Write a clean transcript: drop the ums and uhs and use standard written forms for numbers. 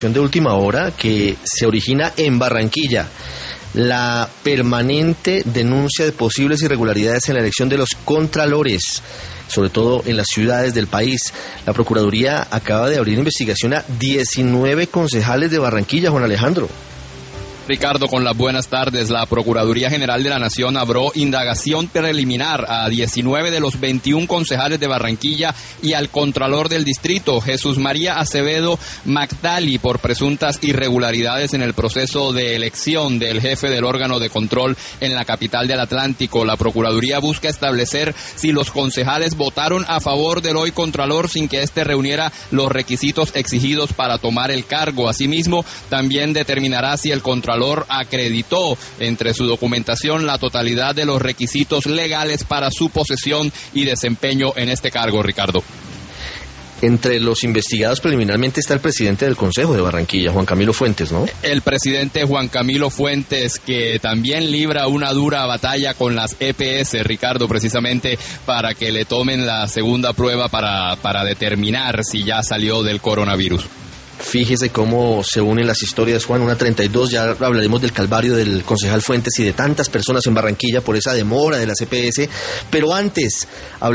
De última hora que se origina en Barranquilla. La permanente denuncia de posibles irregularidades en la elección de los contralores, sobre todo en las ciudades del país. La Procuraduría acaba de abrir investigación a 19 concejales de Barranquilla, Juan Alejandro. Ricardo, con las buenas tardes. La Procuraduría General de la Nación abrió indagación preliminar a 19 de los 21 concejales de Barranquilla y al Contralor del Distrito, Jesús María Acevedo Magdali, por presuntas irregularidades en el proceso de elección del jefe del órgano de control en la capital del Atlántico. La Procuraduría busca establecer si los concejales votaron a favor del hoy Contralor sin que éste reuniera los requisitos exigidos para tomar el cargo. Asimismo, también determinará si el Contralor acreditó entre su documentación la totalidad de los requisitos legales para su posesión y desempeño en este cargo, Ricardo. Entre los investigados preliminarmente está el presidente del Consejo de Barranquilla, Juan Camilo Fuentes, ¿no? El presidente Juan Camilo Fuentes, que también libra una dura batalla con las EPS, Ricardo, precisamente para que le tomen la segunda prueba para determinar si ya salió del coronavirus. Fíjese cómo se unen las historias, Juan, 1:32, ya hablaremos del calvario del concejal Fuentes y de tantas personas en Barranquilla por esa demora de la EPS, pero antes